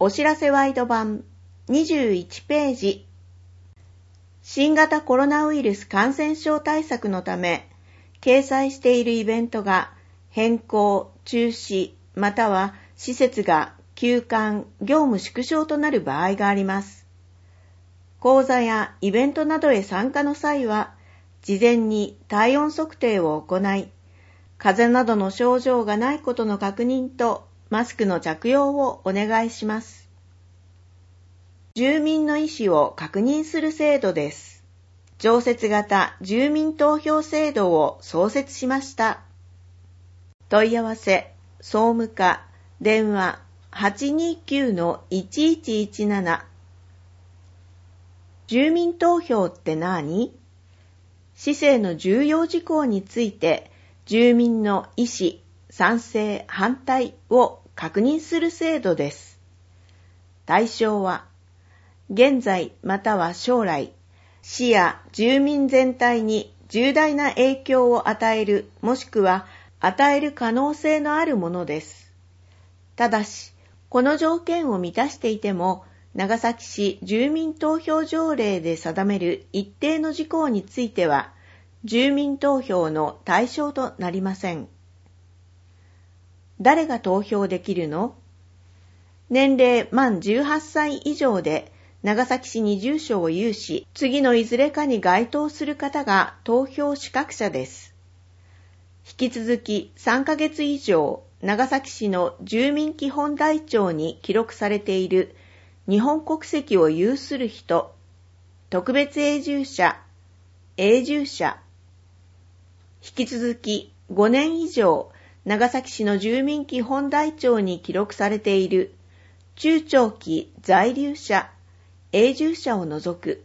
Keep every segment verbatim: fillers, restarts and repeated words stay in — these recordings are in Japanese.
お知らせワイド版にじゅういちページ。新型コロナウイルス感染症対策のため、掲載しているイベントが変更、中止、または施設が休館、業務縮小となる場合があります。講座やイベントなどへ参加の際は、事前に体温測定を行い、風邪などの症状がないことの確認とマスクの着用をお願いします。住民の意思を確認する制度です。常設型住民投票制度を創設しました。問い合わせ、総務課、電話 はちにーきゅうのいちいちいちなな。住民投票って何？市政の重要事項について住民の意思、賛成、反対を確認する制度です。対象は、現在または将来、市や住民全体に重大な影響を与えるもしくは与える可能性のあるものです。ただし、この条件を満たしていても、長崎市住民投票条例で定める一定の事項については、住民投票の対象となりません。誰が投票できるの？年齢満じゅうはっさい以上で、長崎市に住所を有し、次のいずれかに該当する方が投票資格者です。引き続きさんかげつ以上、長崎市の住民基本台帳に記録されている日本国籍を有する人、特別永住者、永住者、引き続きごねん以上、長崎市の住民基本台帳に記録されている中長期在留者、永住者を除く。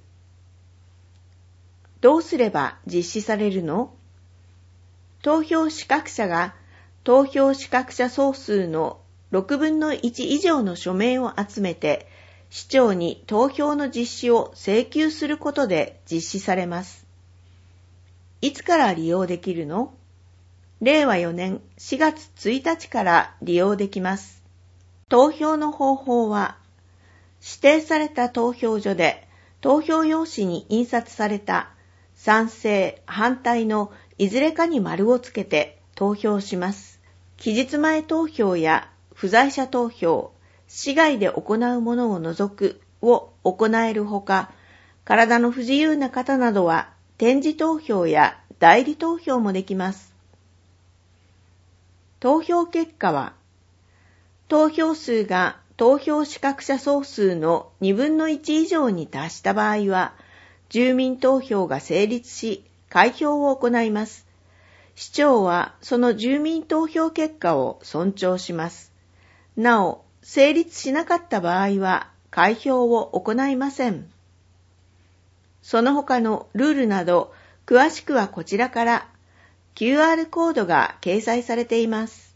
どうすれば実施されるの？投票資格者が投票資格者総数のろくぶんのいち以上の署名を集めて、市長に投票の実施を請求することで実施されます。いつから利用できるの？れいわよねんしがつついたちから利用できます。投票の方法は、指定された投票所で投票用紙に印刷された賛成・反対のいずれかに丸をつけて投票します。期日前投票や不在者投票、市外で行うものを除くを行えるほか、体の不自由な方などは点字投票や代理投票もできます。投票結果は、投票数が投票資格者総数のにぶんのいち以上に達した場合は、住民投票が成立し、開票を行います。市長はその住民投票結果を尊重します。なお、成立しなかった場合は、開票を行いません。その他のルールなど、詳しくはこちらから キューアール コードが掲載されています。